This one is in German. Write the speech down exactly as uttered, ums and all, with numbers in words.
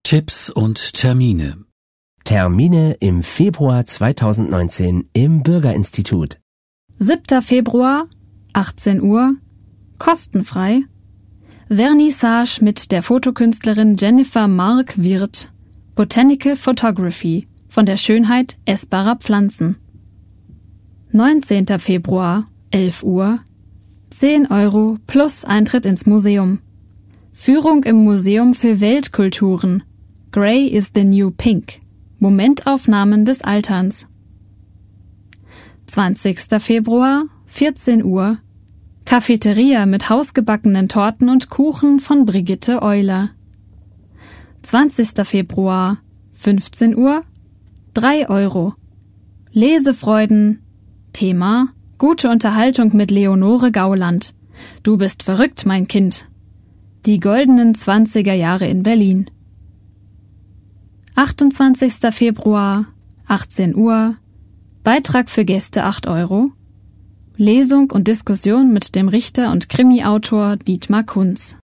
Tipps und Termine. Termine im Februar zweitausendneunzehn im Bürgerinstitut. siebter Februar, achtzehn Uhr, kostenfrei. Vernissage mit der Fotokünstlerin Jennifer Mark Wirth. Botanical Photography von der Schönheit essbarer Pflanzen. neunzehnter Februar, elf Uhr, zehn Euro plus Eintritt ins Museum. Führung im Museum für Weltkulturen. Grey is the New Pink. Momentaufnahmen des Alterns. zwanzigster Februar, vierzehn Uhr, Cafeteria mit hausgebackenen Torten und Kuchen von Brigitte Euler. zwanzigster Februar, fünfzehn Uhr, drei Euro. Lesefreuden. Thema: Gute Unterhaltung mit Leonore Gauland. Du bist verrückt, mein Kind. Die goldenen zwanziger Jahre in Berlin. achtundzwanzigster Februar, achtzehn Uhr, Beitrag für Gäste acht Euro. Lesung und Diskussion mit dem Richter und Krimi-Autor Dietmar Kunz.